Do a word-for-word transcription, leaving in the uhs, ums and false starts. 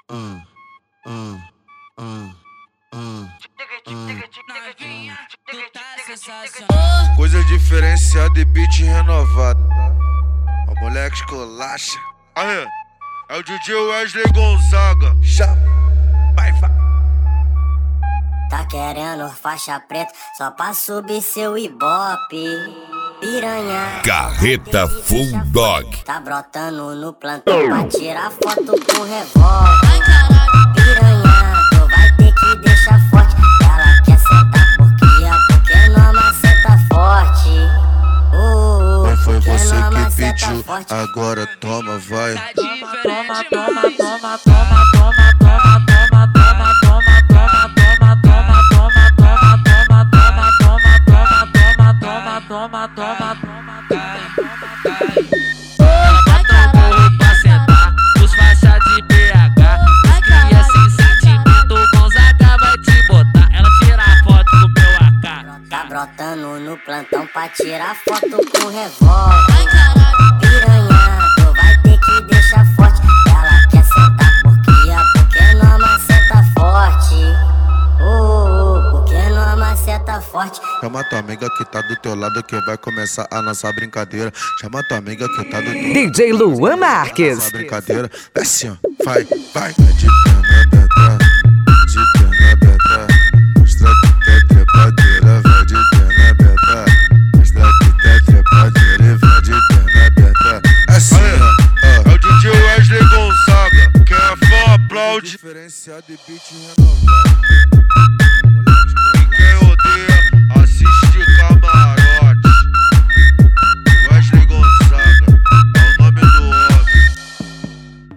Hum, hum, hum, hum. Coisa diferenciada e beat renovado. O moleque escolacha. Aí, é o D J Wesley Gonzaga. Chama, vai, vai. Tá querendo faixa preta só pra subir seu ibope. Piranha, Carreta Full Dog. tá brotando no plantão pra tirar foto com revólver. Piranha, tu vai ter que deixar forte. Ela quer sentar porque a porque não maceta forte. Uh, Não foi porque você não que maceta pediu, forte. agora toma, vai. Toma, toma, toma, toma, toma, toma, toma, toma, toma, toma, toma, toma, toma, toma, toma, toma. Ela bota o burro pra sentar, os faixa de B H. Os cria sem sentimento, o Gonzaga vai te botar. Ela tira a foto com meu A K. Tá brotando no plantão pra tirar foto com revólver. Piranha, tu vai ter que deixar forte. Ela quer sentar porque a porque não maceta forte. Uh, porque não maceta forte. Chama tua amiga que tá do teu lado que vai começar a nossa brincadeira. Chama tua amiga que tá do teu lado. D J Luan Marques. Essa brincadeira, é assim, ó, vai, vai. Vai de perna aberta, de perna aberta. Mostra que tá trepadeira, vai de perna aberta. Mostra que tá trepadeira e vai de perna aberta. É assim, ó, é o D J Wesley Gonzaga. Quem é fã aplaude. Diferenciado e beat renovado.